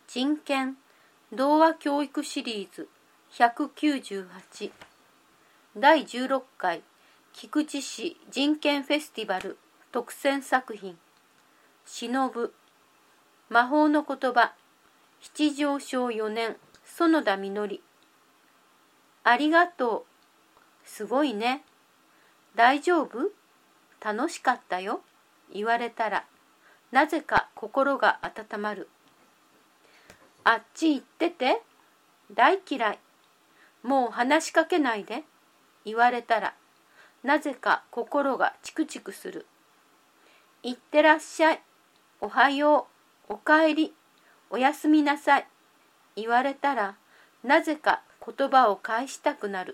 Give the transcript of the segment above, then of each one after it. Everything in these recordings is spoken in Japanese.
人権童話教育シリーズ198第16回菊池市人権フェスティバル特選作品忍魔法の言葉七条章4年園田みのりありがとうすごいね大丈夫楽しかったよ言われたらなぜか心が温まるあっち行ってて大嫌いもう話しかけないで言われたらなぜか心がチクチクするいってらっしゃいおはようおかえりおやすみなさい言われたらなぜか言葉を返したくなる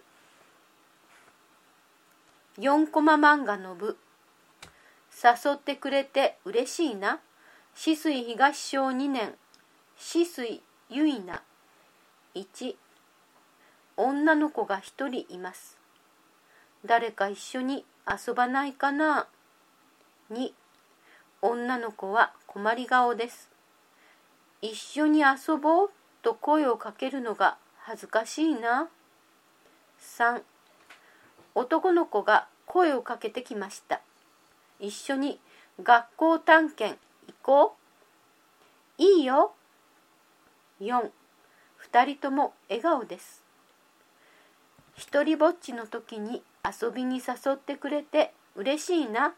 4コマ漫画の部誘ってくれて嬉しいな止水東小2年止水ゆいな1女の子が一人います誰か一緒に遊ばないかな2女の子は困り顔です一緒に遊ぼうと声をかけるのが恥ずかしいな3男の子が声をかけてきました一緒に学校探検行こういいよ4二人とも笑顔です一人ぼっちの時に遊びに誘ってくれて嬉しいな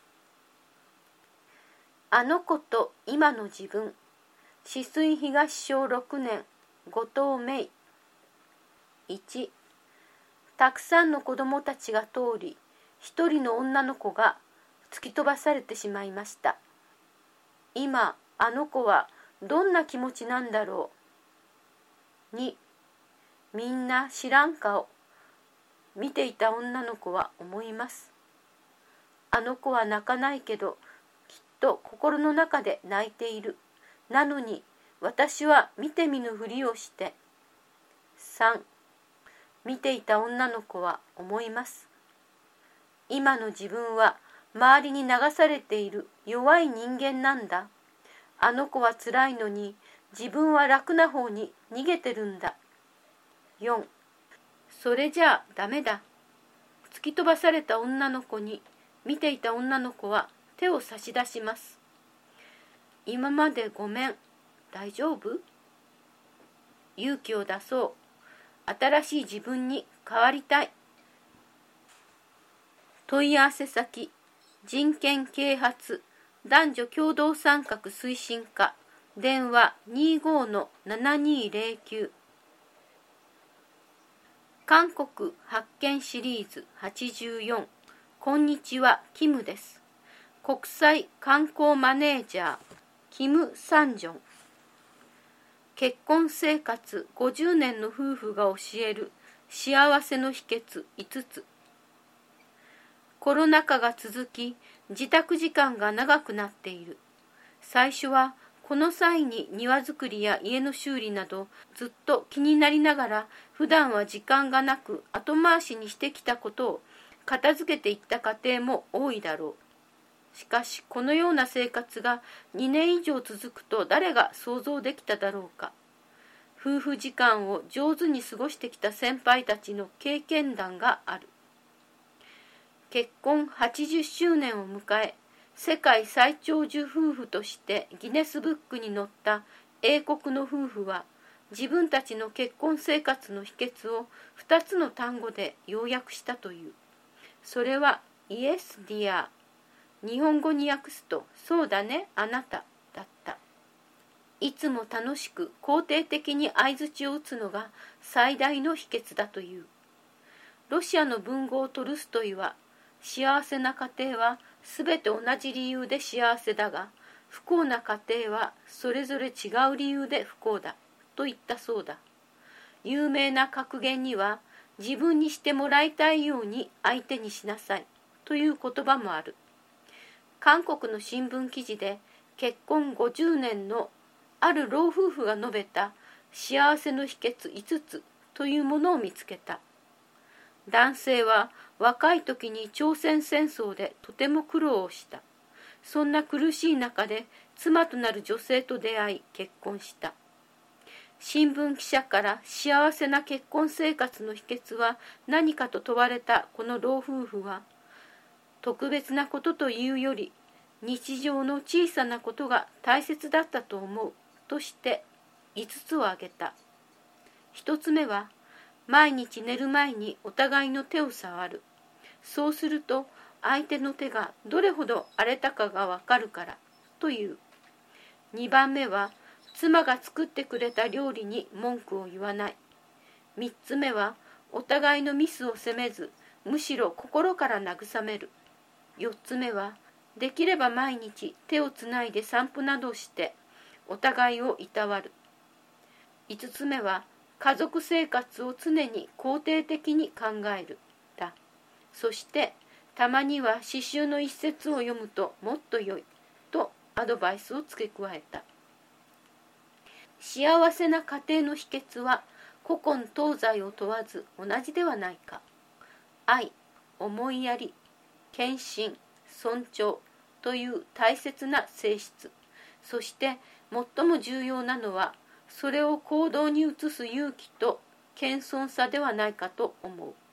あの子と今の自分止水東小6年後藤芽衣1たくさんの子供たちが通り一人の女の子が突き飛ばされてしまいました今あの子はどんな気持ちなんだろう2みんな知らん顔見ていた女の子は思いますあの子は泣かないけどきっと心の中で泣いているなのに私は見て見ぬふりをして3見ていた女の子は思います今の自分は周りに流されている弱い人間なんだあの子はつらいのに自分は楽な方に逃げてるんだ4それじゃあダメだ突き飛ばされた女の子に見ていた女の子は手を差し出します今までごめん大丈夫勇気を出そう新しい自分に変わりたい問い合わせ先人権啓発男女共同参画推進課電話 25-7209 韓国発見シリーズ84こんにちはキムです国際観光マネージャーキム・サンジョン結婚生活50年の夫婦が教える幸せの秘訣5つコロナ禍が続き自宅時間が長くなっている最初はこの際に庭作りや家の修理などずっと気になりながら普段は時間がなく後回しにしてきたことを片付けていった家庭も多いだろうしかしこのような生活が2年以上続くと誰が想像できただろうか夫婦時間を上手に過ごしてきた先輩たちの経験談がある結婚80周年を迎え世界最長寿夫婦としてギネスブックに載った英国の夫婦は自分たちの結婚生活の秘訣を2つの単語で要約したというそれは Yes, dear 日本語に訳すとそうだねあなただったいつも楽しく肯定的に相槌を打つのが最大の秘訣だというロシアの文豪トルストイは幸せな家庭はすべて同じ理由で幸せだが不幸な家庭はそれぞれ違う理由で不幸だと言ったそうだ有名な格言には自分にしてもらいたいように相手にしなさいという言葉もある韓国の新聞記事で結婚50年のある老夫婦が述べた幸せの秘訣5つというものを見つけた男性は若い時に朝鮮戦争でとても苦労をしたそんな苦しい中で妻となる女性と出会い結婚した新聞記者から幸せな結婚生活の秘訣は何かと問われたこの老夫婦は、特別なことというより日常の小さなことが大切だったと思うとして5つを挙げた。1つ目は、毎日寝る前にお互いの手を触る。そうすると相手の手がどれほど荒れたかがわかるからという。2番目は、妻が作ってくれた料理に文句を言わない。3つ目は、お互いのミスを責めず、むしろ心から慰める。4つ目は、できれば毎日手をつないで散歩などしてお互いをいたわる。5つ目は、家族生活を常に肯定的に考えるだ。そしてたまには詩集の一節を読むともっと良いとアドバイスを付け加えた。幸せな家庭の秘訣は古今東西を問わず同じではないか。愛、思いやり、献身、尊重という大切な性質、そして最も重要なのはそれを行動に移す勇気と謙遜さではないかと思う。